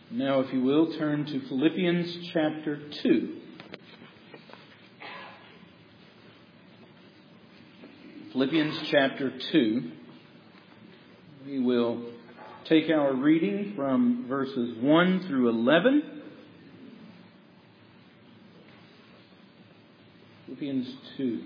Now, if you will, turn to Philippians chapter 2. Philippians chapter 2. We will take our reading from verses 1 through 11. Philippians 2.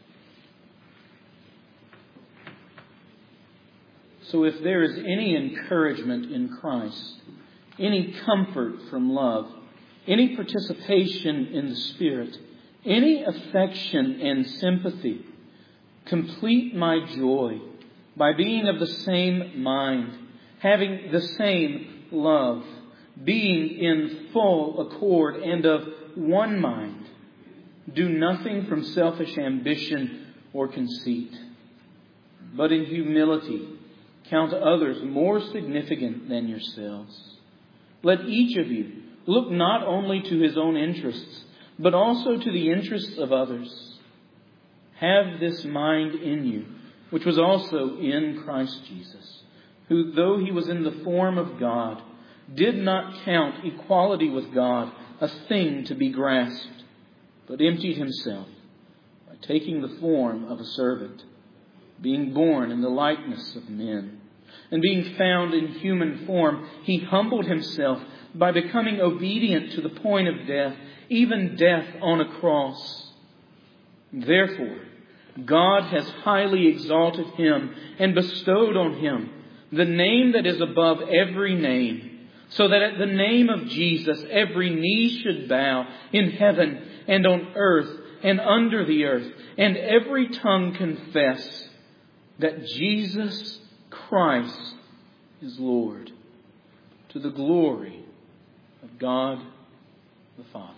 So if there is any encouragement in Christ, any comfort from love, any participation in the Spirit, any affection and sympathy, complete my joy by being of the same mind, having the same love, being in full accord and of one mind. Do nothing from selfish ambition or conceit, but in humility count others more significant than yourselves. Let each of you look not only to his own interests, but also to the interests of others. Have this mind in you, which was also in Christ Jesus, who, though he was in the form of God, did not count equality with God a thing to be grasped, but emptied himself by taking the form of a servant, being born in the likeness of men. And being found in human form, he humbled himself by becoming obedient to the point of death, even death on a cross. Therefore, God has highly exalted him and bestowed on him the name that is above every name, so that at the name of Jesus every knee should bow in heaven and on earth and under the earth, and every tongue confess that Jesus Christ is Lord, to the glory of God the Father.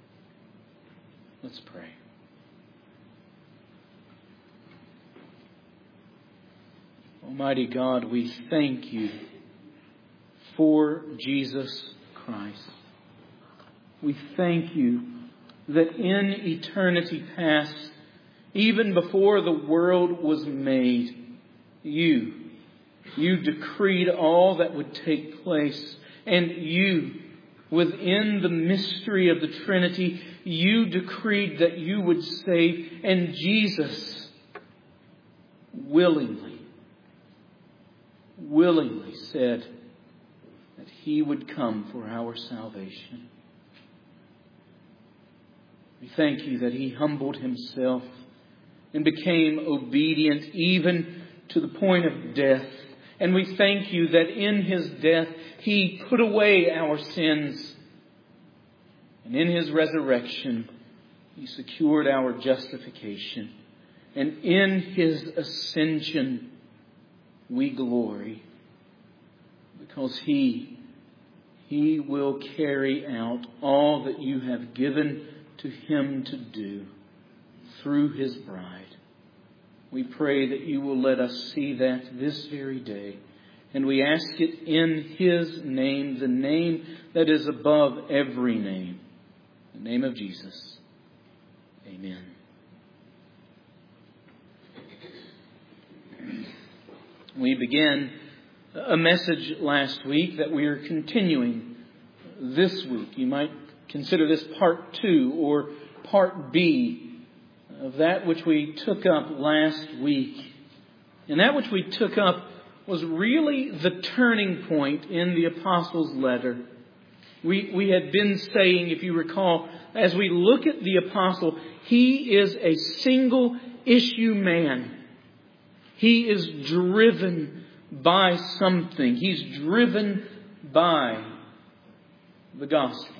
Let's pray. Almighty God, we thank you for Jesus Christ. We thank you that in eternity past, even before the world was made, you decreed all that would take place. And you, within the mystery of the Trinity, you decreed that you would save. And Jesus willingly said that he would come for our salvation. We thank you that he humbled himself and became obedient even to the point of death. And we thank you that in his death, he put away our sins. And in his resurrection, he secured our justification. And in his ascension, we glory. Because he will carry out all that you have given to him to do through his bride. We pray that you will let us see that this very day. And we ask it in his name, the name that is above every name, the name of Jesus. Amen. We began a message last week that we are continuing this week. You might consider this part 2 or part B of that which we took up last week. And that which we took up was really the turning point in the Apostles' letter. We had been saying, if you recall, as we look at the Apostle, he is a single issue man. He is driven by something. He's driven by the gospel.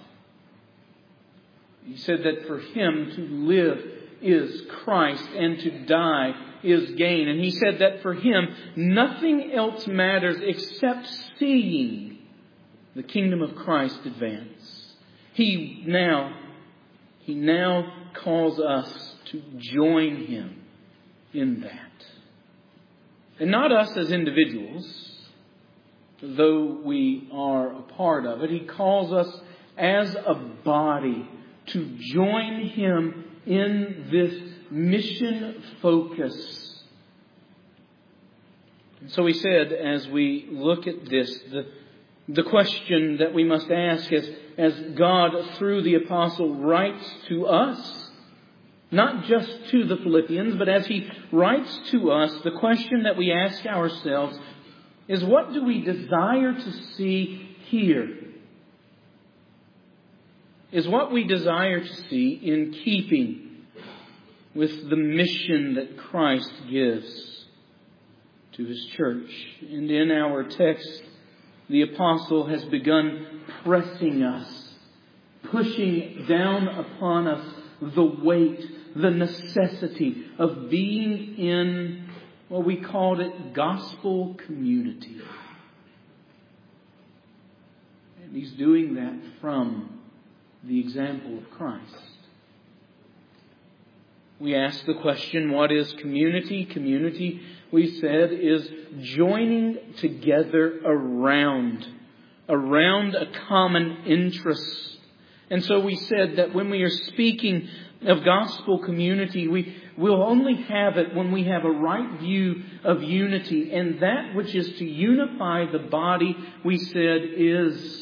He said that for him to live is Christ and to die is gain. And he said that for him, nothing else matters except seeing the kingdom of Christ advance. He now calls us to join him in that. And not us as individuals, though we are a part of it. He calls us as a body to join him in this mission focus. And so he said, as we look at this, The question that we must ask as God, through the Apostle, writes to us, not just to the Philippians, but as he writes to us, the question that we ask ourselves is, what do we desire to see here? Is what we desire to see in keeping with the mission that Christ gives to His church? And in our text, the Apostle has begun pressing us, pushing down upon us the weight, the necessity of being in what we called it gospel community. And he's doing that from the example of Christ. We ask the question, what is community? Community, we said, is joining together around a common interest. And so we said that when we are speaking of gospel community, we'll only have it when we have a right view of unity. And that which is to unify the body, we said, is,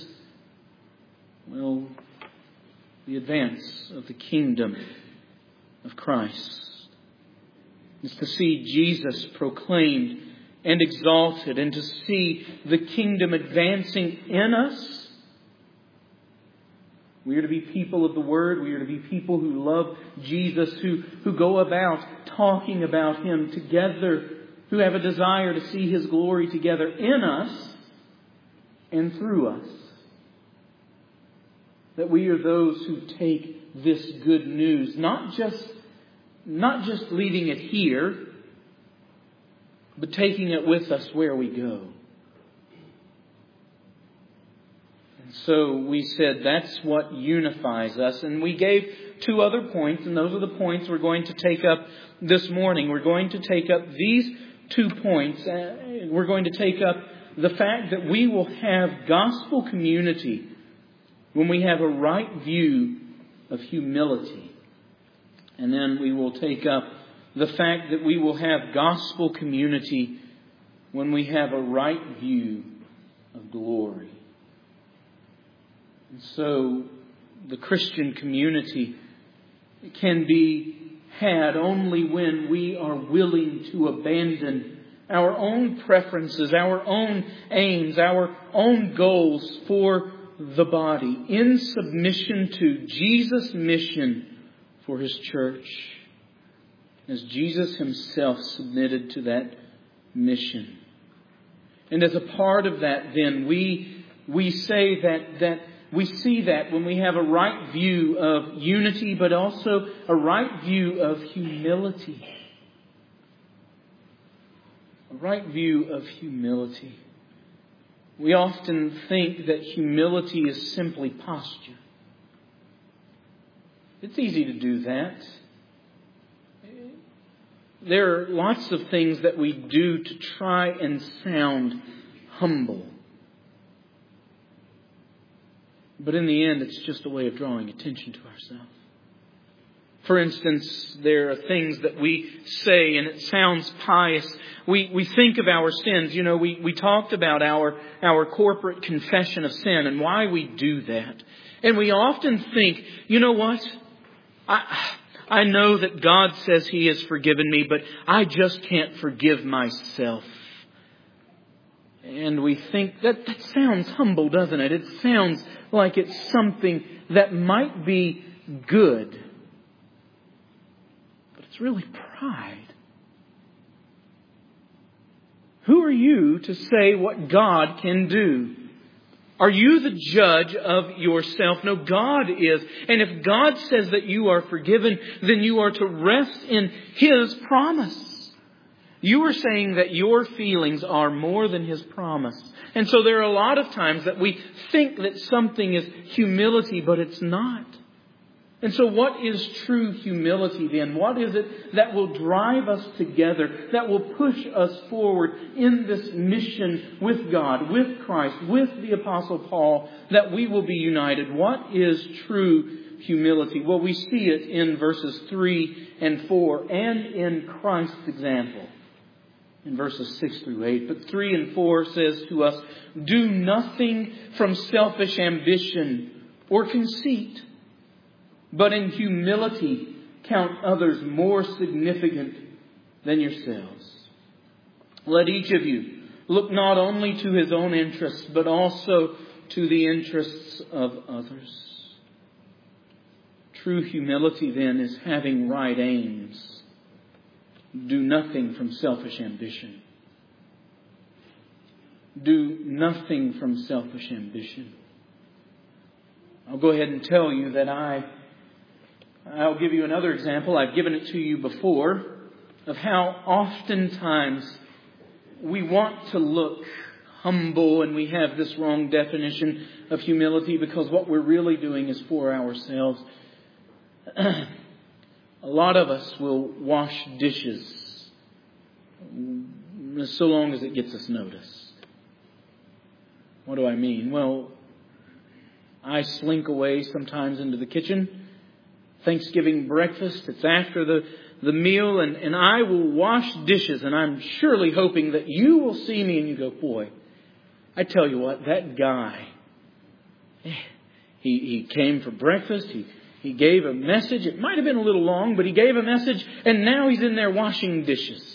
the advance of the kingdom of Christ. It's to see Jesus proclaimed and exalted, and to see the kingdom advancing in us. We are to be people of the Word. We are to be people who love Jesus, who go about talking about Him together, who have a desire to see His glory together in us and through us. That we are those who take this good news, not just leaving it here, but taking it with us where we go. And so we said that's what unifies us. And we gave 2 other points, and those are the points we're going to take up this morning. We're going to take up these 2 points. We're going to take up the fact that we will have gospel community when we have a right view of humility. And then we will take up the fact that we will have gospel community when we have a right view of glory. And so the Christian community can be had only when we are willing to abandon our own preferences, our own aims, our own goals for the body in submission to Jesus' mission for His church, as Jesus Himself submitted to that mission. And as a part of that, then, we say that we see that when we have a right view of unity, but also a right view of humility. A right view of humility. We often think that humility is simply posture. It's easy to do that. There are lots of things that we do to try and sound humble. But in the end, it's just a way of drawing attention to ourselves. For instance, there are things that we say and it sounds pious. We think of our sins. You know, we talked about our corporate confession of sin and why we do that. And we often think, you know what? I know that God says He has forgiven me, but I just can't forgive myself. And we think that sounds humble, doesn't it? It sounds like it's something that might be good. But it's really pride. Who are you to say what God can do? Are you the judge of yourself? No, God is. And if God says that you are forgiven, then you are to rest in His promise. You are saying that your feelings are more than His promise. And so there are a lot of times that we think that something is humility, but it's not. And so what is true humility then? What is it that will drive us together, that will push us forward in this mission with God, with Christ, with the Apostle Paul, that we will be united? What is true humility? Well, we see it in verses 3 and 4 and in Christ's example. in verses 6 through 8. But 3 and 4 says to us, do nothing from selfish ambition or conceit, but in humility count others more significant than yourselves. Let each of you look not only to his own interests, but also to the interests of others. True humility, then, is having right aims. Do nothing from selfish ambition. Do nothing from selfish ambition. I'll go ahead and tell you that I'll give you another example. I've given it to you before of how oftentimes we want to look humble, and we have this wrong definition of humility because what we're really doing is for ourselves. A lot of us will wash dishes so long as it gets us noticed. What do I mean? Well, I slink away sometimes into the kitchen. Thanksgiving breakfast, it's after the meal, and I will wash dishes, and I'm surely hoping that you will see me and you go, boy, I tell you what, that guy, he came for breakfast, he gave a message. It might have been a little long, but he gave a message, and now he's in there washing dishes.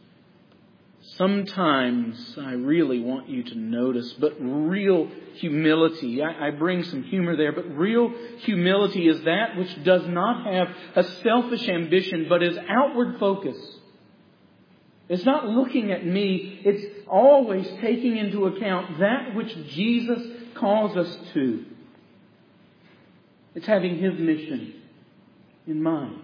Sometimes I really want you to notice, but real humility, I bring some humor there, but real humility is that which does not have a selfish ambition, but is outward focus. It's not looking at me. It's always taking into account that which Jesus calls us to. It's having His mission in mind.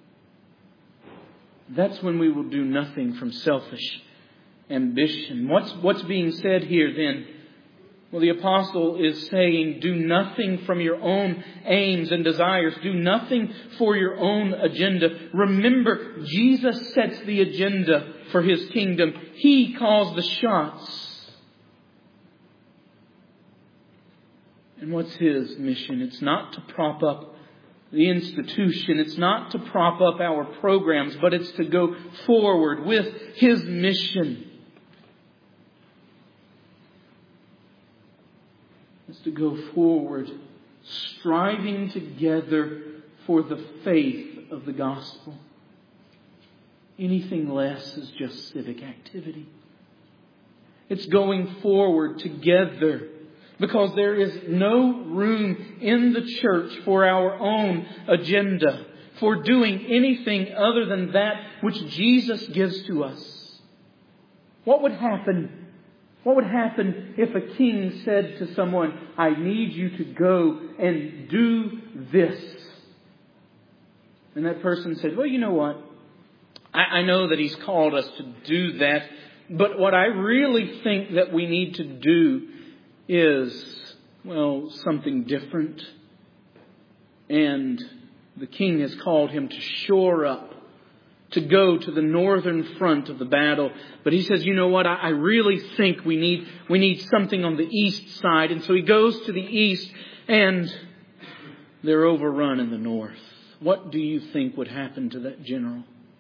That's when we will do nothing from selfish ambition. What's being said here then? Well, the apostle is saying, do nothing from your own aims and desires. Do nothing for your own agenda. Remember, Jesus sets the agenda for His kingdom. He calls the shots. And what's His mission? It's not to prop up the institution. It's not to prop up our programs, but it's to go forward with His mission. It's to go forward, striving together for the faith of the gospel. Anything less is just civic activity. It's going forward together, because there is no room in the church for our own agenda, for doing anything other than that which Jesus gives to us. What would happen? What would happen if a king said to someone, I need you to go and do this? And that person said, well, you know what? I know that He's called us to do that, but what I really think that we need to do is, well, something different. And the king has called him to shore up, to go to the northern front of the battle. But he says, you know what? I really think we need something on the east side. And so he goes to the east, and they're overrun in the north. What do you think would happen to that general?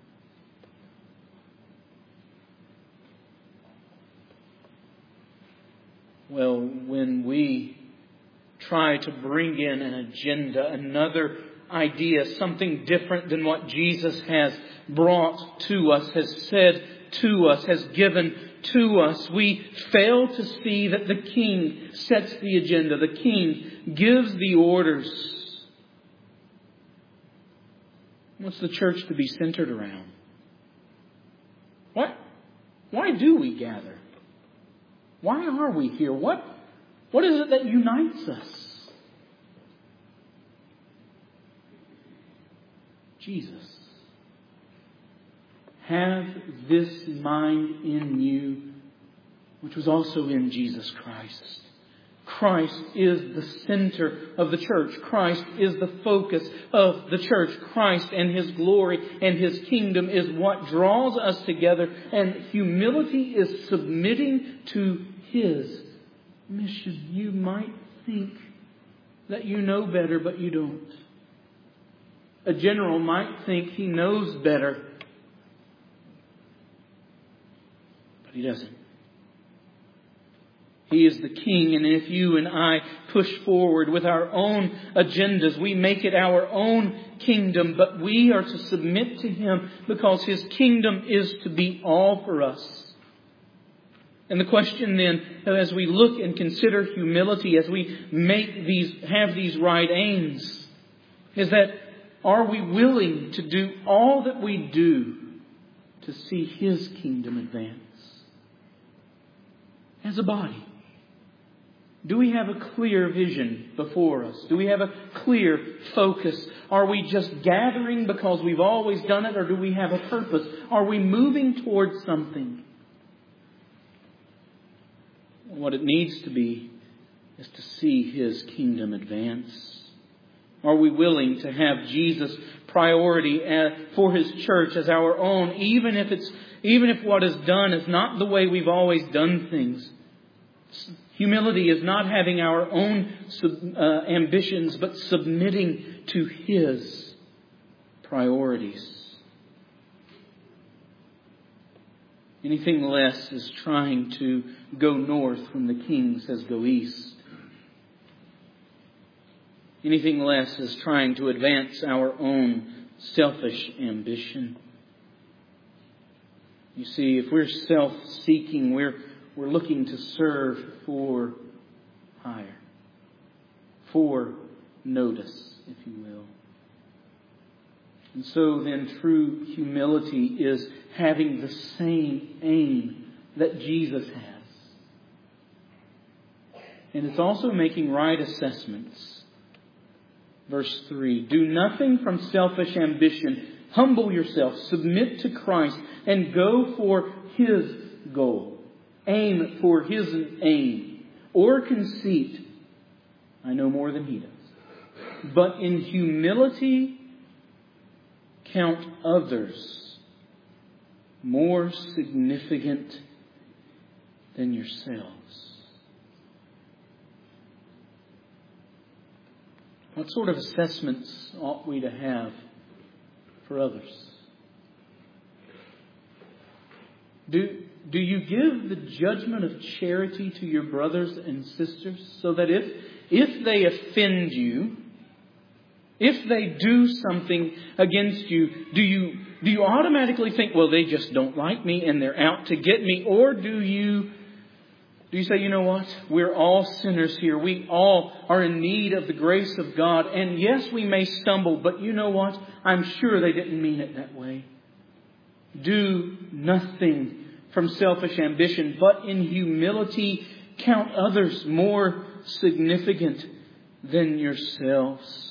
Well, when we try to bring in an agenda, another idea, something different than what Jesus has brought to us, has said to us, has given to us, we fail to see that the King sets the agenda. The King gives the orders. What's the church to be centered around? What? Why do we gather? Why are we here? What is it that unites us? Jesus. Have this mind in you, which was also in Jesus Christ. Christ is the center of the church. Christ is the focus of the church. Christ and His glory and His kingdom is what draws us together. And humility is submitting to His mission. You might think that you know better, but you don't. A general might think he knows better. He doesn't. He is the King, and if you and I push forward with our own agendas, we make it our own kingdom, but we are to submit to Him because His kingdom is to be all for us. And the question then, as we look and consider humility, as we have these right aims, is that are we willing to do all that we do to see His kingdom advance? As a body, do we have a clear vision before us? Do we have a clear focus? Are we just gathering because we've always done it, or do we have a purpose? Are we moving towards something? What it needs to be is to see His kingdom advance. Are we willing to have Jesus' priority for His church as our own, even if what is done is not the way we've always done things? Humility is not having our own ambitions, but submitting to His priorities. Anything less is trying to go north when the King says go east. Anything less is trying to advance our own selfish ambition. You see, if we're self-seeking, we're looking to serve for hire, for notice, if you will. And so then true humility is having the same aim that Jesus has. And it's also making right assessments. Verse 3, do nothing from selfish ambition. Humble yourself, submit to Christ, and go for His goal. Aim for His aim. Or conceit. I know more than He does. But in humility, count others more significant than yourselves. What sort of assessments ought we to have for others? Do you give the judgment of charity to your brothers and sisters so that if they offend you, if they do something against you, do you automatically think, well, they just don't like me and they're out to get me? Or do you say, you know what? We're all sinners here. We all are in need of the grace of God. And yes, we may stumble, but you know what? I'm sure they didn't mean it that way. Do nothing from selfish ambition, but in humility count others more significant than yourselves.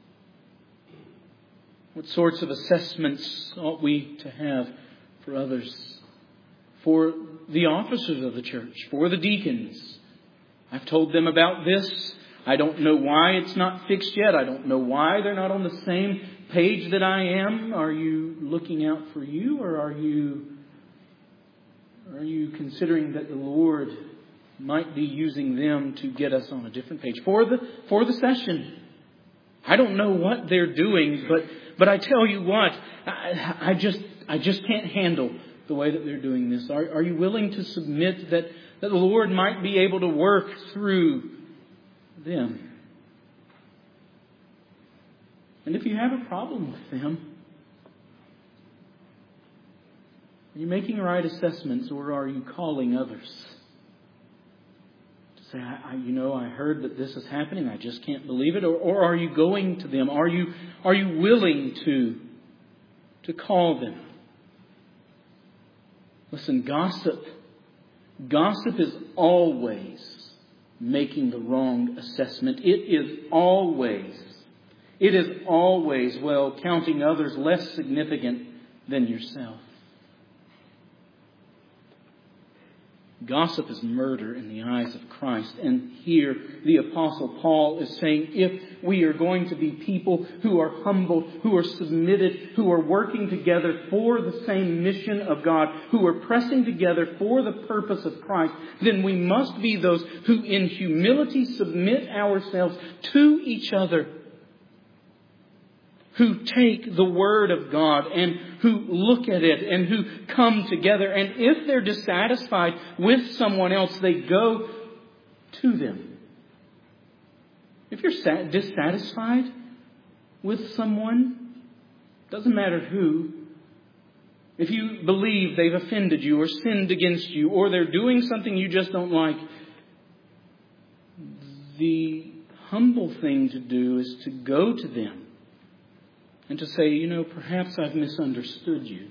What sorts of assessments ought we to have for others? For the officers of the church, for the deacons. I've told them about this. I don't know why it's not fixed yet. I don't know why they're not on the same page that I am. Are you looking out for you, or are you considering that the Lord might be using them to get us on a different page? For the session, I don't know what they're doing, but I tell you what, I just can't handle the way that they're doing this. Are you willing to submit that the Lord might be able to work through them? And if you have a problem with them, are you making right assessments, or are you calling others? To say, I heard that this is happening. I just can't believe it. Or are you going to them? Are you willing to call them? Listen, gossip is always making the wrong assessment. It is always, counting others less significant than yourself. Gossip is murder in the eyes of Christ. And here the Apostle Paul is saying, if we are going to be people who are humble, who are submitted, who are working together for the same mission of God, who are pressing together for the purpose of Christ, then we must be those who in humility submit ourselves to each other. who take the Word of God and who look at it and who come together. And if they're dissatisfied with someone else, they go to them. If you're dissatisfied with someone, doesn't matter who, if you believe they've offended you or sinned against you or they're doing something you just don't like, the humble thing to do is to go to them and to say, perhaps I've misunderstood you.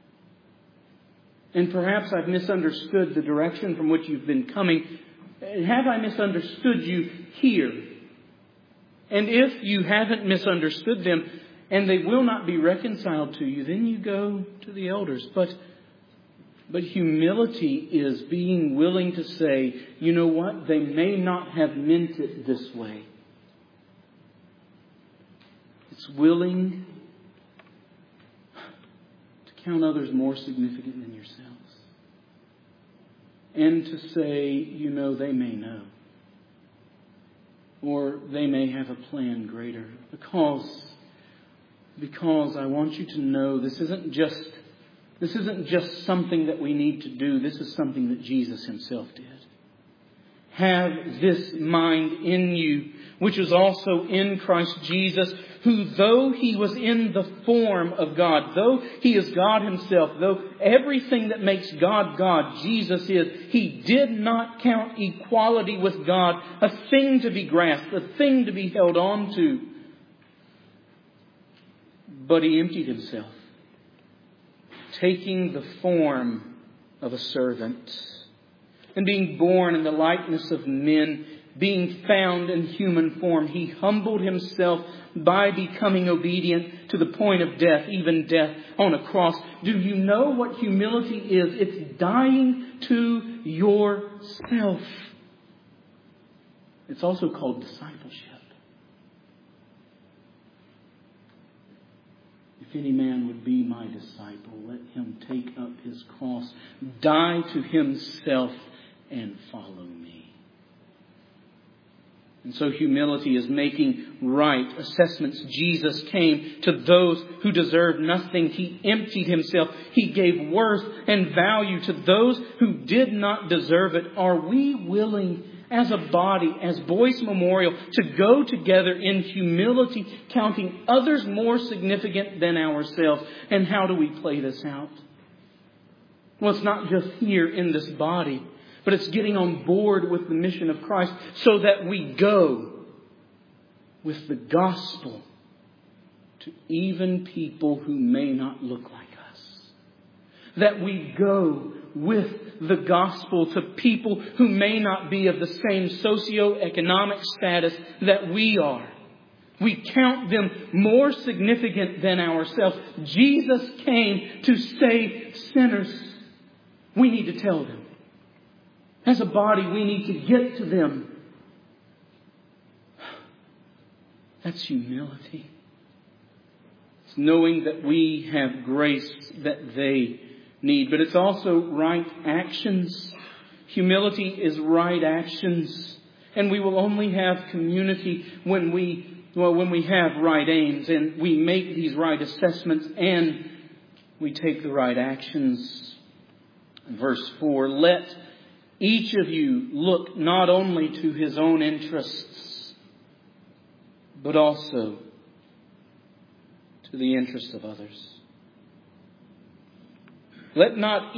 And perhaps I've misunderstood the direction from which you've been coming. Have I misunderstood you here? And if you haven't misunderstood them and they will not be reconciled to you, then you go to the elders. But humility is being willing to say, you know what? They may not have meant it this way. It's willing to count others more significant than yourselves. And to say, they may know. Or they may have a plan greater. Because I want you to know this isn't just something that we need to do. This is something that Jesus Himself did. Have this mind in you, which was also in Christ Jesus, who though He was in the form of God, though He is God Himself, though everything that makes God God, Jesus is, He did not count equality with God a thing to be grasped, a thing to be held on to. But He emptied Himself, taking the form of a servant, and being born in the likeness of men, being found in human form, He humbled Himself by becoming obedient to the point of death, even death on a cross. Do you know what humility is? It's dying to yourself. It's also called discipleship. If any man would be my disciple, let him take up his cross, die to himself, and follow me. And so humility is making right assessments. Jesus came to those who deserved nothing. He emptied Himself. He gave worth and value to those who did not deserve it. Are we willing as a body, as Boyce Memorial, to go together in humility, counting others more significant than ourselves? And how do we play this out? Well, it's not just here in this body, but it's getting on board with the mission of Christ so that we go with the gospel to even people who may not look like us. That we go with the gospel to people who may not be of the same socioeconomic status that we are. We count them more significant than ourselves. Jesus came to save sinners. We need to tell them. As a body, we need to get to them. That's humility. It's knowing that we have grace that they need. But it's also right actions. Humility is right actions. And we will only have community when we have right aims and we make these right assessments and we take the right actions. Verse 4, let each of you look not only to his own interests, but also to the interests of others. Not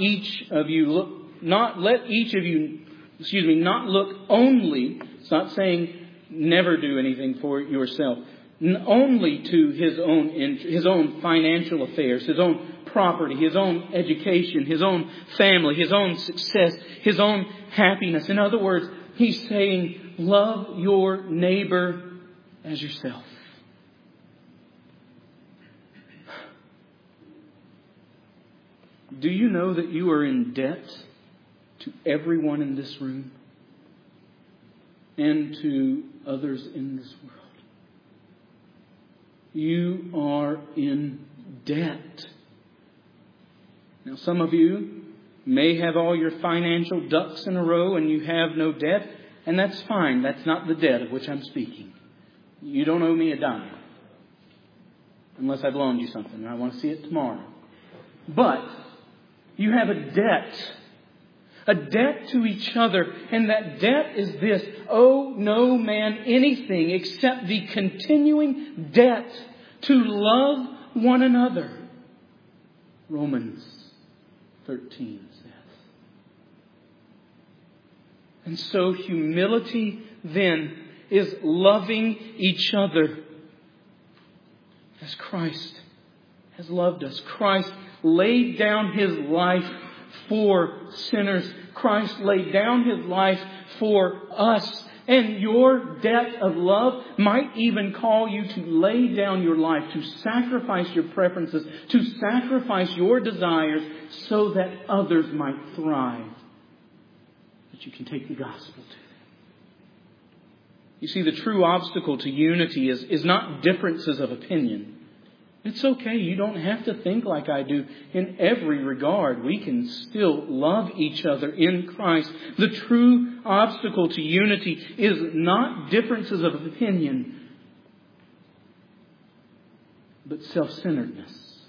look only, it's not saying never do anything for yourself, only to his own financial affairs, his own property, his own education, his own family, his own success, his own happiness. In other words, he's saying, love your neighbor as yourself. Do you know that you are in debt to everyone in this room and to others in this world? You are in debt. Now, some of you may have all your financial ducks in a row and you have no debt, and that's fine. That's not the debt of which I'm speaking. You don't owe me a dime. Unless I've loaned you something and I want to see it tomorrow. But you have a debt. A debt to each other. And that debt is this: owe no man anything except the continuing debt to love one another. Romans 13 says. And so humility then is loving each other as Christ has loved us. Christ laid down His life for sinners. Christ laid down His life for us. And your debt of love might even call you to lay down your life, to sacrifice your preferences, to sacrifice your desires so that others might thrive. That you can take the gospel to them. You see, the true obstacle to unity is not differences of opinion. It's okay. You don't have to think like I do. In every regard, we can still love each other in Christ. The true obstacle to unity is not differences of opinion, but self-centeredness.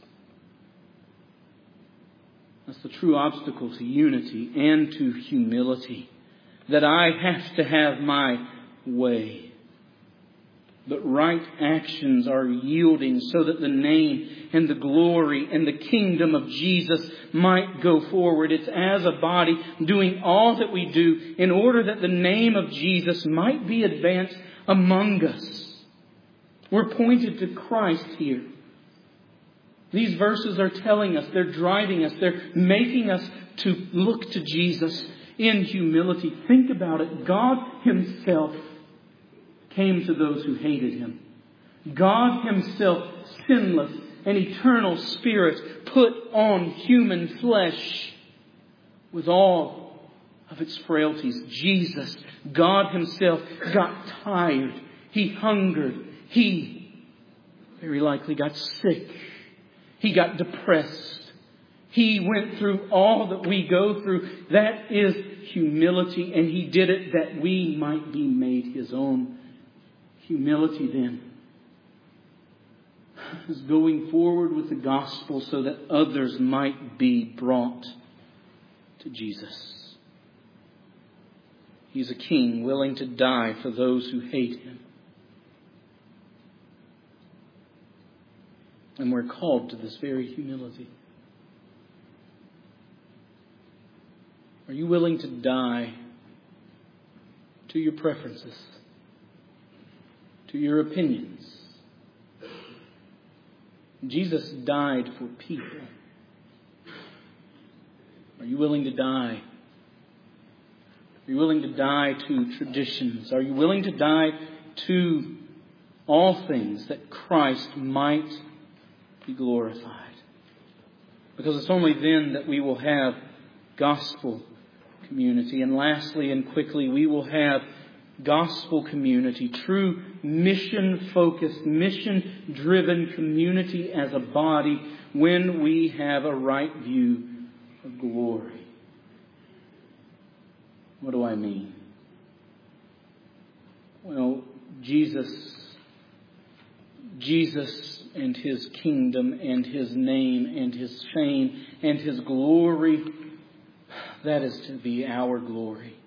That's the true obstacle to unity and to humility. That I have to have my way. But right actions are yielding so that the name and the glory and the kingdom of Jesus might go forward. It's as a body doing all that we do in order that the name of Jesus might be advanced among us. We're pointed to Christ here. These verses are telling us, they're driving us, they're making us to look to Jesus in humility. Think about it. God Himself came to those who hated Him. God Himself, sinless and eternal Spirit, put on human flesh with all of its frailties. Jesus, God Himself, got tired. He hungered. He very likely got sick. He got depressed. He went through all that we go through. That is humility, and He did it that we might be made His own. Humility then is going forward with the gospel so that others might be brought to Jesus. He's a king willing to die for those who hate Him. And we're called to this very humility. Are you willing to die to your preferences? To your opinions? Jesus died for people. Are you willing to die? Are you willing to die to traditions? Are you willing to die to all things that Christ might be glorified? Because it's only then that we will have gospel community. And lastly and quickly, we will have gospel community, true mission-focused, mission-driven community as a body when we have a right view of glory. What do I mean? Well, Jesus and His kingdom and His name and His fame and His glory, that is to be our glory.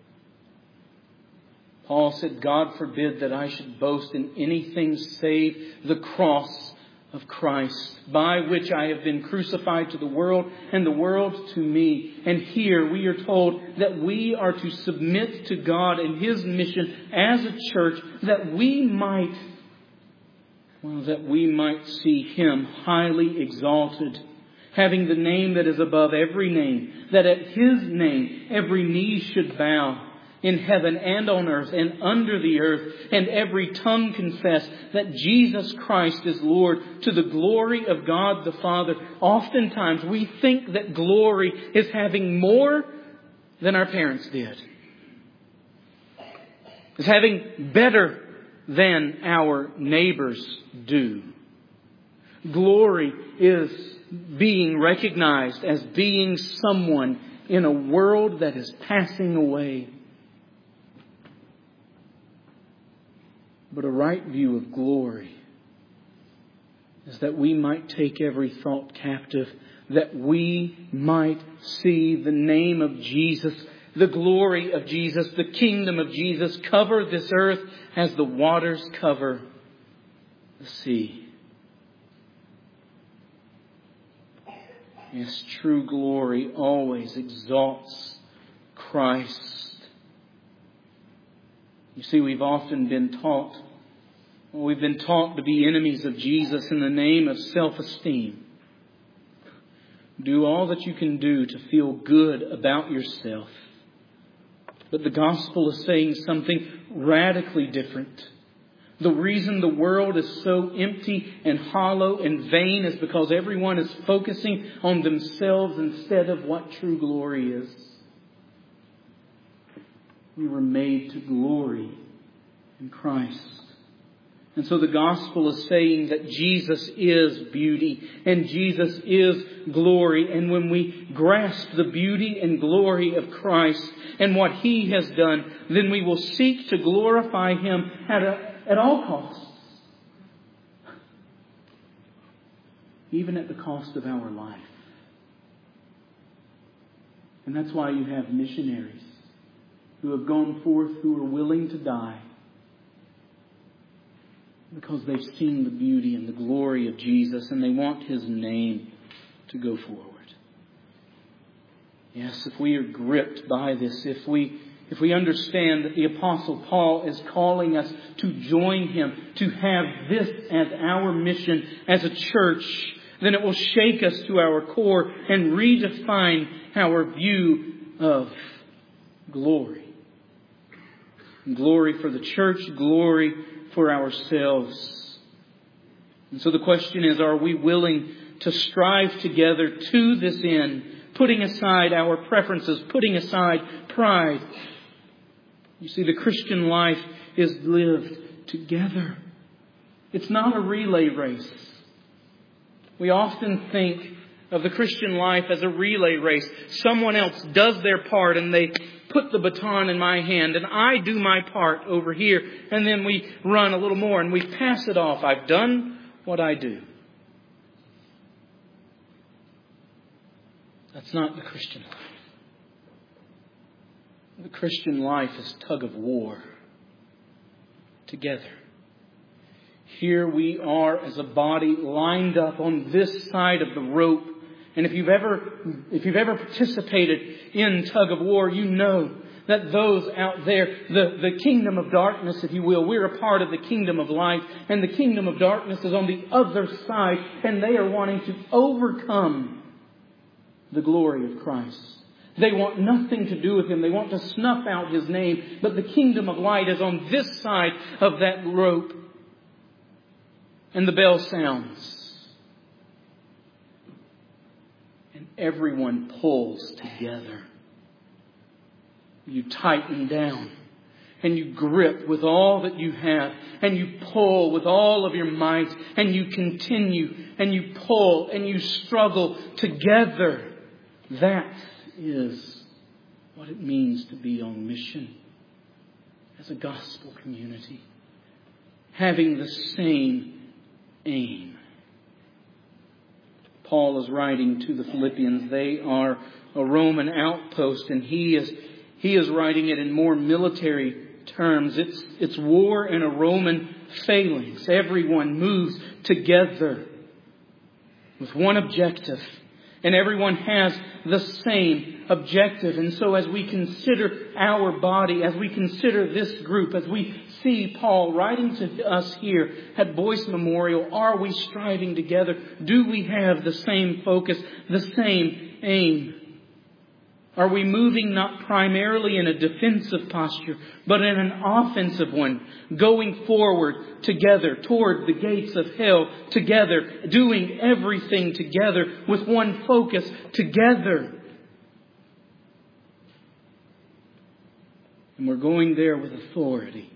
Paul said, God forbid that I should boast in anything save the cross of Christ, by which I have been crucified to the world and the world to me. And here we are told that we are to submit to God and His mission as a church that we might see Him highly exalted, having the name that is above every name, that at His name every knee should bow, in heaven and on earth and under the earth, and every tongue confess that Jesus Christ is Lord, to the glory of God the Father. Oftentimes we think that glory is having more than our parents did. Is having better than our neighbors do. Glory is being recognized as being someone in a world that is passing away. But a right view of glory is that we might take every thought captive, that we might see the name of Jesus, the glory of Jesus, the kingdom of Jesus cover this earth as the waters cover the sea. Yes, true glory always exalts Christ. You see, we've been taught to be enemies of Jesus in the name of self-esteem. Do all that you can do to feel good about yourself. But the gospel is saying something radically different. The reason the world is so empty and hollow and vain is because everyone is focusing on themselves instead of what true glory is. We were made to glory in Christ. And so the gospel is saying that Jesus is beauty and Jesus is glory. And when we grasp the beauty and glory of Christ and what He has done, then we will seek to glorify Him at all costs. Even at the cost of our life. And that's why you have missionaries who have gone forth, who are willing to die. Because they've seen the beauty and the glory of Jesus and they want His name to go forward. Yes, if we are gripped by this, if we understand that the Apostle Paul is calling us to join him, to have this as our mission as a church, then it will shake us to our core and redefine our view of glory. Glory for the church, glory for ourselves. And so the question is, are we willing to strive together to this end, putting aside our preferences, putting aside pride? You see, the Christian life is lived together. It's not a relay race. We often think of the Christian life as a relay race. Someone else does their part and they put the baton in my hand and I do my part over here. And then we run a little more and we pass it off. I've done what I do. That's not the Christian life. The Christian life is tug of war. Together. Here we are as a body lined up on this side of the rope. And if you've ever participated in tug of war, you know that those out there, the kingdom of darkness, if you will, we're a part of the kingdom of light. And the kingdom of darkness is on the other side. And they are wanting to overcome the glory of Christ. They want nothing to do with Him. They want to snuff out His name. But the kingdom of light is on this side of that rope. And the bell sounds. And everyone pulls together. You tighten down. And you grip with all that you have. And you pull with all of your might. And you continue. And you pull. And you struggle together. That is what it means to be on mission as a gospel community. Having the same aim. Paul is writing to the Philippians. They are a Roman outpost and he is writing it in more military terms. It's war in a Roman phalanx. Everyone moves together with one objective. And everyone has the same objective. And so as we consider our body, as we consider this group, as we see Paul writing to us here at Boyce Memorial, are we striving together? Do we have the same focus, the same aim? Are we moving not primarily in a defensive posture, but in an offensive one, going forward together toward the gates of hell together, doing everything together with one focus together? And we're going there with authority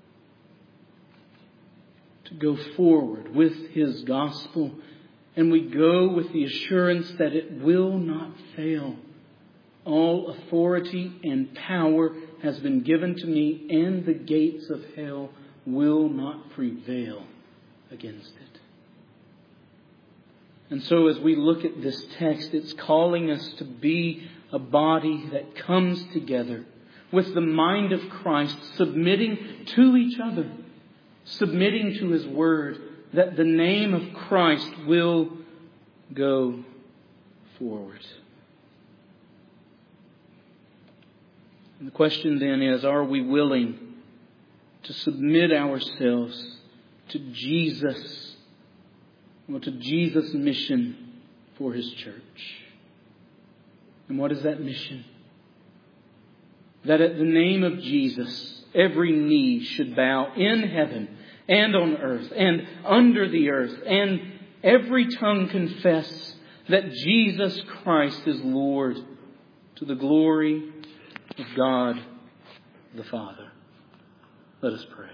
to go forward with His gospel. And we go with the assurance that it will not fail. All authority and power has been given to me, and the gates of hell will not prevail against it. And so as we look at this text, it's calling us to be a body that comes together with the mind of Christ, submitting to each other, submitting to His Word, that the name of Christ will go forward. And the question then is, are we willing to submit ourselves to Jesus, or to Jesus' mission for His church? And what is that mission? That at the name of Jesus, every knee should bow in heaven and on earth and under the earth, and every tongue confess that Jesus Christ is Lord, to the glory of God the Father. Let us pray.